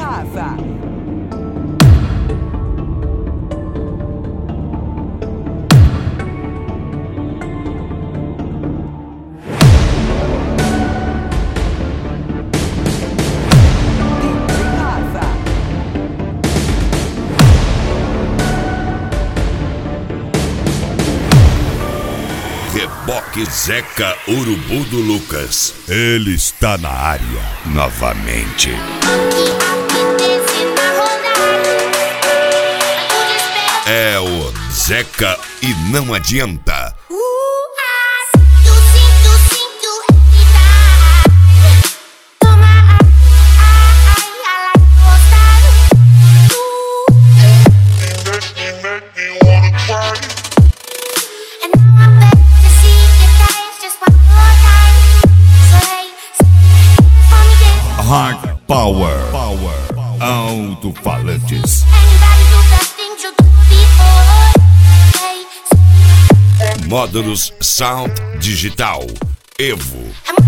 Rafa. Reboque Zeca Urubu do Lucas. Ele está na área novamente. É o Zeca e não adianta. Hard Power Alto-falantes. Módulos Sound Digital Evo.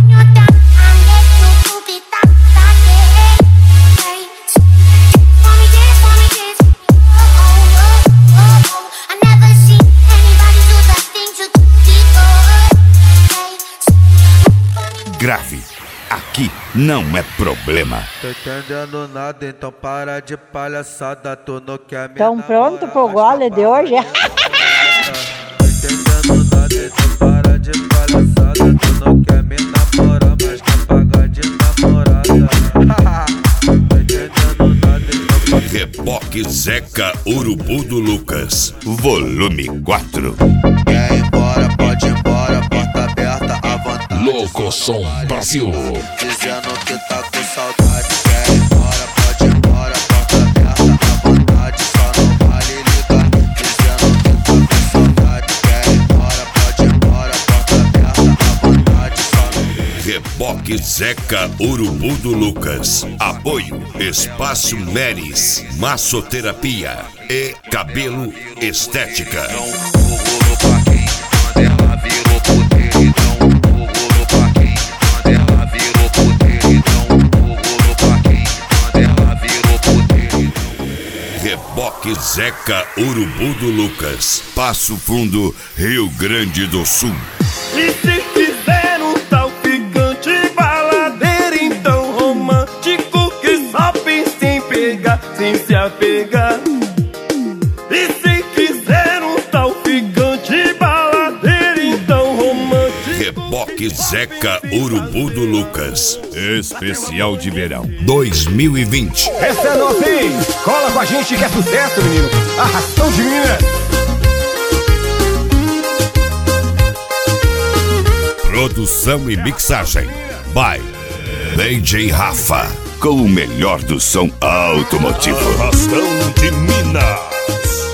Grave. Aqui não é problema. Tô entendendo nada, então para de palhaçada. Tu não quer me Tão pronto pro gole de hoje? Tô entendendo nada, então para de palhaçada. Tu não quer me namorar, mas quer pagar de namorada. Tô entendendo nada, então Reboque Zeca Urubu do Lucas. Volume 4. quer ir embora, pode ir embora. Porta aberta, à vontade. Louco Som Brasil. Dizendo que tá com saudade. Quer ir embora, pode ir embora. Porta aberta, à vontade. Só não vale ligar. Dizendo que tá com saudade. Quer ir embora, pode ir embora. Porta aberta, à vontade. Só não... Reboque Zeca Urubu do Lucas. Apoio Espaço Meris, Massoterapia e Cabelo Estética. Reboque Zeca Urubu do Lucas. Passo Fundo, Rio Grande do Sul. E se quiser um tal ficante baladeiro, então romântico, que só pensa em pegar sem se apegar. E se quiser um tal ficante baladeiro, então romântico. Reboque Zeca Urubu do Lucas. Especial de verão 2020. Essa é nossa, hein? Cola com a gente que é sucesso, menino. Arrastão de Minas. Produção e mixagem by DJ Rafa, com o melhor do som automotivo. Arrastão de Minas.